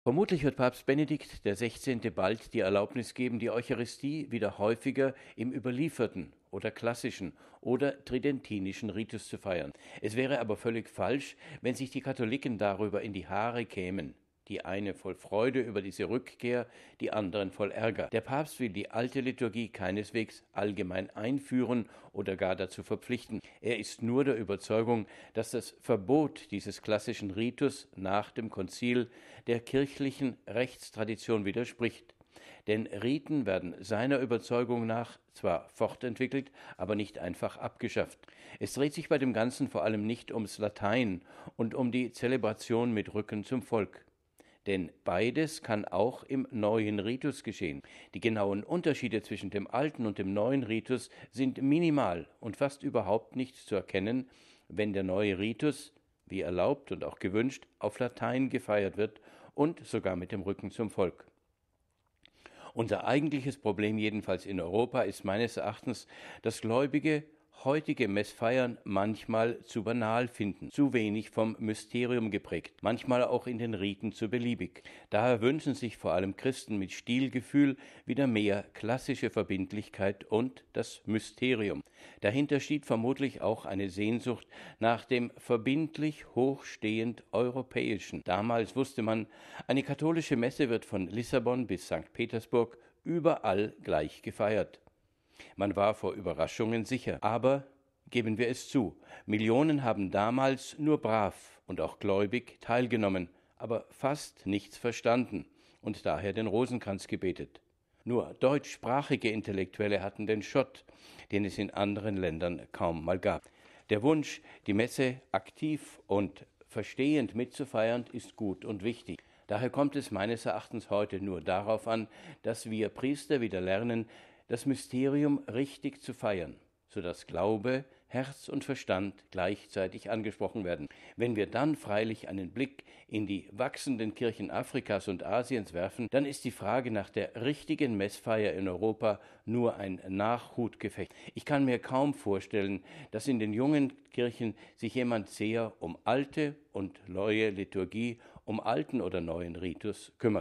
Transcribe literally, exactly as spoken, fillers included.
Vermutlich wird Papst Benedikt der Sechzehnte bald die Erlaubnis geben, die Eucharistie wieder häufiger im überlieferten oder klassischen oder tridentinischen Ritus zu feiern. Es wäre aber völlig falsch, wenn sich die Katholiken darüber in die Haare kämen. Die eine voll Freude über diese Rückkehr, die anderen voll Ärger. Der Papst will die alte Liturgie keineswegs allgemein einführen oder gar dazu verpflichten. Er ist nur der Überzeugung, dass das Verbot dieses klassischen Ritus nach dem Konzil der kirchlichen Rechtstradition widerspricht. Denn Riten werden seiner Überzeugung nach zwar fortentwickelt, aber nicht einfach abgeschafft. Es dreht sich bei dem Ganzen vor allem nicht ums Latein und um die Zelebration mit Rücken zum Volk. Denn beides kann auch im neuen Ritus geschehen. Die genauen Unterschiede zwischen dem alten und dem neuen Ritus sind minimal und fast überhaupt nicht zu erkennen, wenn der neue Ritus, wie erlaubt und auch gewünscht, auf Latein gefeiert wird und sogar mit dem Rücken zum Volk. Unser eigentliches Problem jedenfalls in Europa ist meines Erachtens, dass Gläubige heutige Messfeiern manchmal zu banal finden, zu wenig vom Mysterium geprägt, manchmal auch in den Riten zu beliebig. Daher wünschen sich vor allem Christen mit Stilgefühl wieder mehr klassische Verbindlichkeit und das Mysterium. Dahinter steht vermutlich auch eine Sehnsucht nach dem verbindlich hochstehend Europäischen. Damals wusste man, eine katholische Messe wird von Lissabon bis Sankt Petersburg überall gleich gefeiert. Man war vor Überraschungen sicher, aber, geben wir es zu, Millionen haben damals nur brav und auch gläubig teilgenommen, aber fast nichts verstanden und daher den Rosenkranz gebetet. Nur deutschsprachige Intellektuelle hatten den Schott, den es in anderen Ländern kaum mal gab. Der Wunsch, die Messe aktiv und verstehend mitzufeiern, ist gut und wichtig. Daher kommt es meines Erachtens heute nur darauf an, dass wir Priester wieder lernen, das Mysterium richtig zu feiern, sodass Glaube, Herz und Verstand gleichzeitig angesprochen werden. Wenn wir dann freilich einen Blick in die wachsenden Kirchen Afrikas und Asiens werfen, dann ist die Frage nach der richtigen Messfeier in Europa nur ein Nachhutgefecht. Ich kann mir kaum vorstellen, dass in den jungen Kirchen sich jemand sehr um alte und neue Liturgie, um alten oder neuen Ritus kümmert.